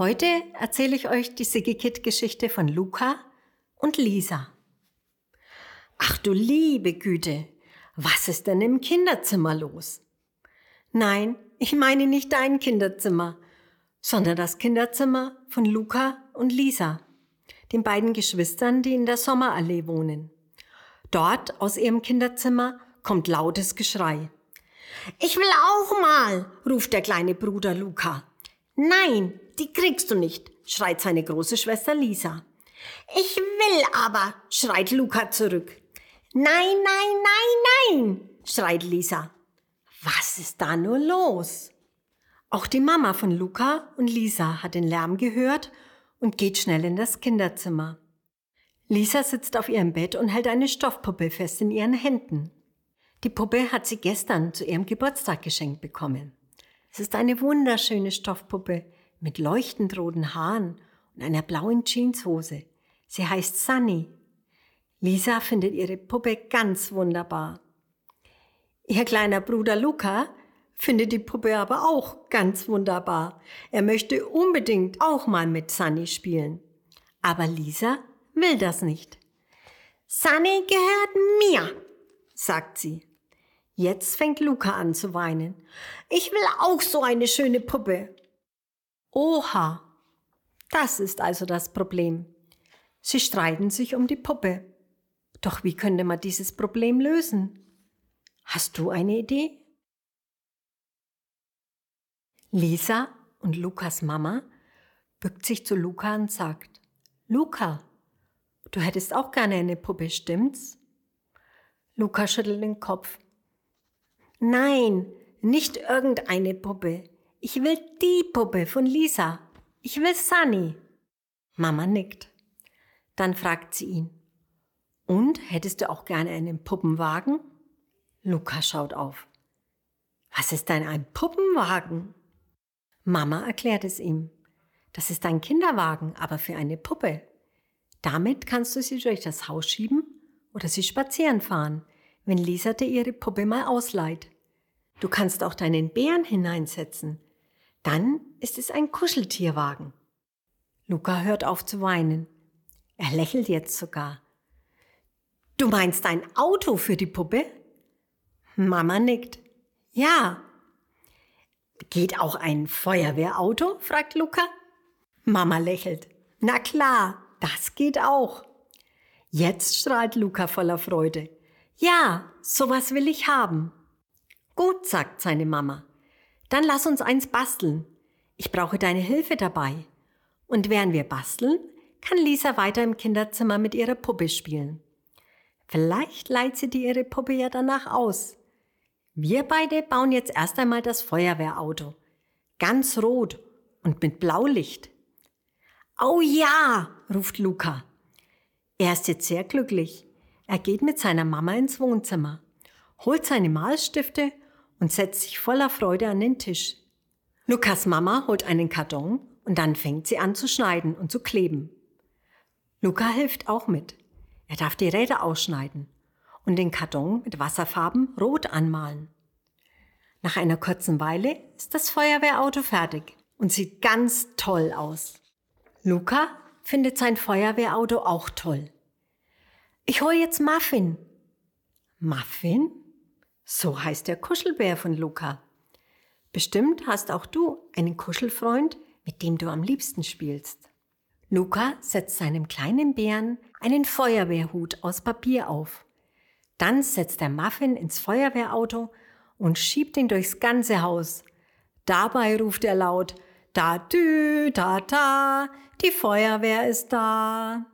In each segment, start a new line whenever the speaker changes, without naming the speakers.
Heute erzähle ich euch die Siggi-Kid-Geschichte von Luca und Lisa. Ach du liebe Güte, was ist denn im Kinderzimmer los? Nein, ich meine nicht dein Kinderzimmer, sondern das Kinderzimmer von Luca und Lisa, den beiden Geschwistern, die in der Sommerallee wohnen. Dort aus ihrem Kinderzimmer kommt lautes Geschrei. »Ich will auch mal«, ruft der kleine Bruder Luca. »Nein, die kriegst du nicht«, schreit seine große Schwester Lisa. »Ich will aber«, schreit Luca zurück. »Nein, nein, nein, nein«, schreit Lisa. Was ist da nur los? Auch die Mama von Luca und Lisa hat den Lärm gehört und geht schnell in das Kinderzimmer. Lisa sitzt auf ihrem Bett und hält eine Stoffpuppe fest in ihren Händen. Die Puppe hat sie gestern zu ihrem Geburtstag geschenkt bekommen. Es ist eine wunderschöne Stoffpuppe mit leuchtend roten Haaren und einer blauen Jeanshose. Sie heißt Sunny. Lisa findet ihre Puppe ganz wunderbar. Ihr kleiner Bruder Luca findet die Puppe aber auch ganz wunderbar. Er möchte unbedingt auch mal mit Sunny spielen. Aber Lisa will das nicht. »Sunny gehört mir«, sagt sie. Jetzt fängt Luca an zu weinen. »Ich will auch so eine schöne Puppe.« Oha, das ist also das Problem. Sie streiten sich um die Puppe. Doch wie könnte man dieses Problem lösen? Hast du eine Idee? Lisa und Lukas Mama bückt sich zu Luca und sagt, »Luca, du hättest auch gerne eine Puppe, stimmt's?« Luca schüttelt den Kopf. »Nein, nicht irgendeine Puppe. Ich will die Puppe von Lisa. Ich will Sunny.« Mama nickt. Dann fragt sie ihn, »Und, hättest du auch gerne einen Puppenwagen?« Luca schaut auf. »Was ist denn ein Puppenwagen?« Mama erklärt es ihm. »Das ist ein Kinderwagen, aber für eine Puppe. Damit kannst du sie durch das Haus schieben oder sie spazieren fahren, wenn Lisa dir ihre Puppe mal ausleiht. Du kannst auch deinen Bären hineinsetzen. Dann ist es ein Kuscheltierwagen.« Luca hört auf zu weinen. Er lächelt jetzt sogar. »Du meinst ein Auto für die Puppe?« Mama nickt. »Ja.« »Geht auch ein Feuerwehrauto?«, fragt Luca. Mama lächelt. »Na klar, das geht auch.« Jetzt strahlt Luca voller Freude. »Ja, sowas will ich haben.« »Gut«, sagt seine Mama. »Dann lass uns eins basteln. Ich brauche deine Hilfe dabei. Und während wir basteln, kann Lisa weiter im Kinderzimmer mit ihrer Puppe spielen. Vielleicht leiht sie dir ihre Puppe ja danach aus. Wir beide bauen jetzt erst einmal das Feuerwehrauto. Ganz rot und mit Blaulicht.« »Oh ja«, ruft Luca. Er ist jetzt sehr glücklich. Er geht mit seiner Mama ins Wohnzimmer, holt seine Malstifte und setzt sich voller Freude an den Tisch. Lukas Mama holt einen Karton und dann fängt sie an zu schneiden und zu kleben. Luca hilft auch mit. Er darf die Räder ausschneiden und den Karton mit Wasserfarben rot anmalen. Nach einer kurzen Weile ist das Feuerwehrauto fertig und sieht ganz toll aus. Luca findet sein Feuerwehrauto auch toll. »Ich hole jetzt Muffin.« Muffin? So heißt der Kuschelbär von Luca. Bestimmt hast auch du einen Kuschelfreund, mit dem du am liebsten spielst. Luca setzt seinem kleinen Bären einen Feuerwehrhut aus Papier auf. Dann setzt er Muffin ins Feuerwehrauto und schiebt ihn durchs ganze Haus. Dabei ruft er laut, »Da-dü, da-da, die Feuerwehr ist da.«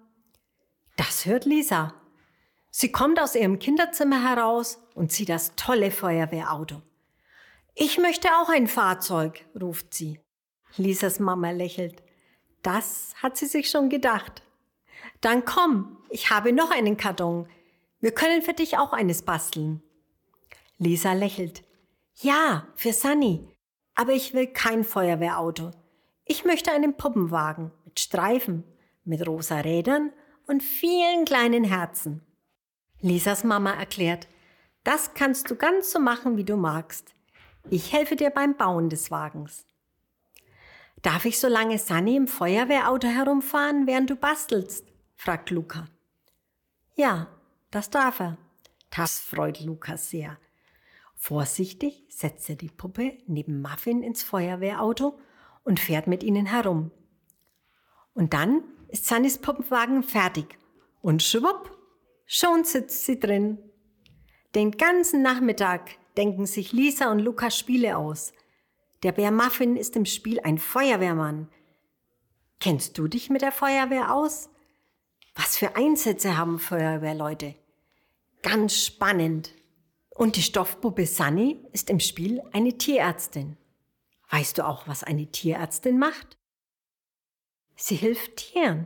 Das hört Lisa. Sie kommt aus ihrem Kinderzimmer heraus und sieht das tolle Feuerwehrauto. »Ich möchte auch ein Fahrzeug«, ruft sie. Lisas Mama lächelt. Das hat sie sich schon gedacht. »Dann komm, ich habe noch einen Karton. Wir können für dich auch eines basteln.« Lisa lächelt. »Ja, für Sunny. Aber ich will kein Feuerwehrauto. Ich möchte einen Puppenwagen mit Streifen, mit rosa Rädern und vielen kleinen Herzen.« Lisas Mama erklärt, das kannst du ganz so machen, wie du magst. Ich helfe dir beim Bauen des Wagens. Darf ich so lange Sunny im Feuerwehrauto herumfahren, während du bastelst? Fragt Luca. Ja, das darf er. Das freut Luca sehr. Vorsichtig setzt er die Puppe neben Muffin ins Feuerwehrauto und fährt mit ihnen herum. Und dann ist Sunnys Puppenwagen fertig und schwupp, schon sitzt sie drin. Den ganzen Nachmittag denken sich Lisa und Luca Spiele aus. Der Bär Muffin ist im Spiel ein Feuerwehrmann. Kennst du dich mit der Feuerwehr aus? Was für Einsätze haben Feuerwehrleute? Ganz spannend. Und die Stoffpuppe Sunny ist im Spiel eine Tierärztin. Weißt du auch, was eine Tierärztin macht? Sie hilft Tieren.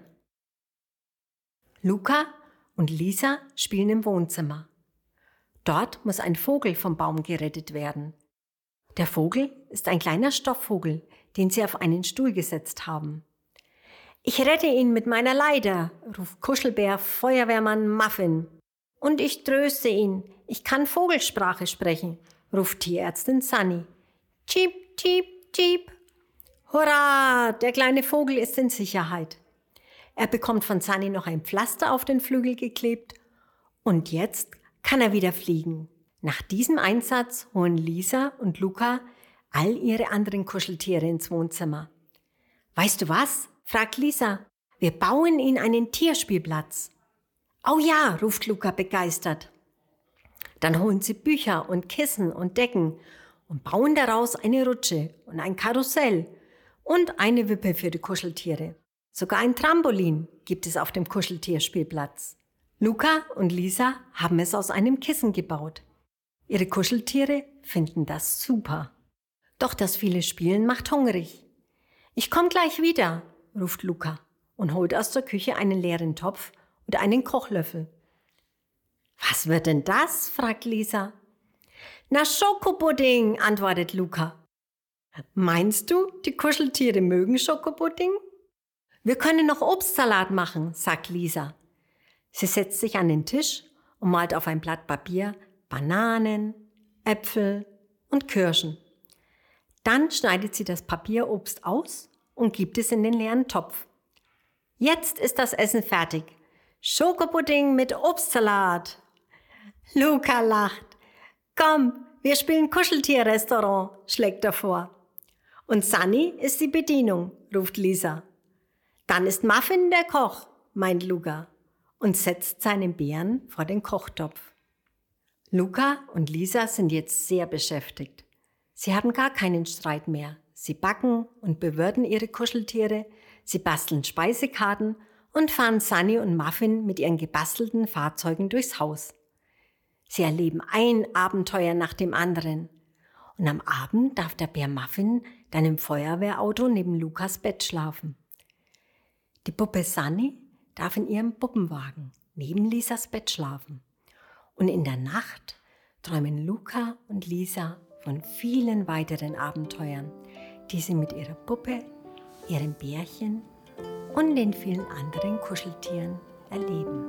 Luca und Lisa spielen im Wohnzimmer. Dort muss ein Vogel vom Baum gerettet werden. Der Vogel ist ein kleiner Stoffvogel, den sie auf einen Stuhl gesetzt haben. Ich rette ihn mit meiner Leiter, ruft Kuschelbär Feuerwehrmann Muffin. Und ich tröste ihn. Ich kann Vogelsprache sprechen, ruft Tierärztin Sunny. Cheep, cheep, cheep. Hurra, der kleine Vogel ist in Sicherheit. Er bekommt von Sunny noch ein Pflaster auf den Flügel geklebt und jetzt kann er wieder fliegen. Nach diesem Einsatz holen Lisa und Luca all ihre anderen Kuscheltiere ins Wohnzimmer. Weißt du was? Fragt Lisa. Wir bauen ihnen einen Tierspielplatz. Oh ja, ruft Luca begeistert. Dann holen sie Bücher und Kissen und Decken und bauen daraus eine Rutsche und ein Karussell und eine Wippe für die Kuscheltiere. Sogar ein Trampolin gibt es auf dem Kuscheltierspielplatz. Luca und Lisa haben es aus einem Kissen gebaut. Ihre Kuscheltiere finden das super. Doch das viele Spielen macht hungrig. Ich komm gleich wieder, ruft Luca und holt aus der Küche einen leeren Topf und einen Kochlöffel. Was wird denn das? Fragt Lisa. Na, Schokopudding, antwortet Luca. Meinst du, die Kuscheltiere mögen Schokopudding? Wir können noch Obstsalat machen, sagt Lisa. Sie setzt sich an den Tisch und malt auf ein Blatt Papier Bananen, Äpfel und Kirschen. Dann schneidet sie das Papierobst aus und gibt es in den leeren Topf. Jetzt ist das Essen fertig. Schokopudding mit Obstsalat. Luca lacht. Komm, wir spielen Kuscheltierrestaurant, schlägt er vor. Und Sunny ist die Bedienung, ruft Lisa. Dann ist Muffin der Koch, meint Luca und setzt seinen Bären vor den Kochtopf. Luca und Lisa sind jetzt sehr beschäftigt. Sie haben gar keinen Streit mehr. Sie backen und bewirten ihre Kuscheltiere, sie basteln Speisekarten und fahren Sunny und Muffin mit ihren gebastelten Fahrzeugen durchs Haus. Sie erleben ein Abenteuer nach dem anderen. Und am Abend darf der Bär Muffin dann im Feuerwehrauto neben Lucas Bett schlafen. Die Puppe Sunny darf in ihrem Puppenwagen neben Lisas Bett schlafen. Und in der Nacht träumen Luca und Lisa von vielen weiteren Abenteuern, die sie mit ihrer Puppe, ihrem Bärchen und den vielen anderen Kuscheltieren erleben.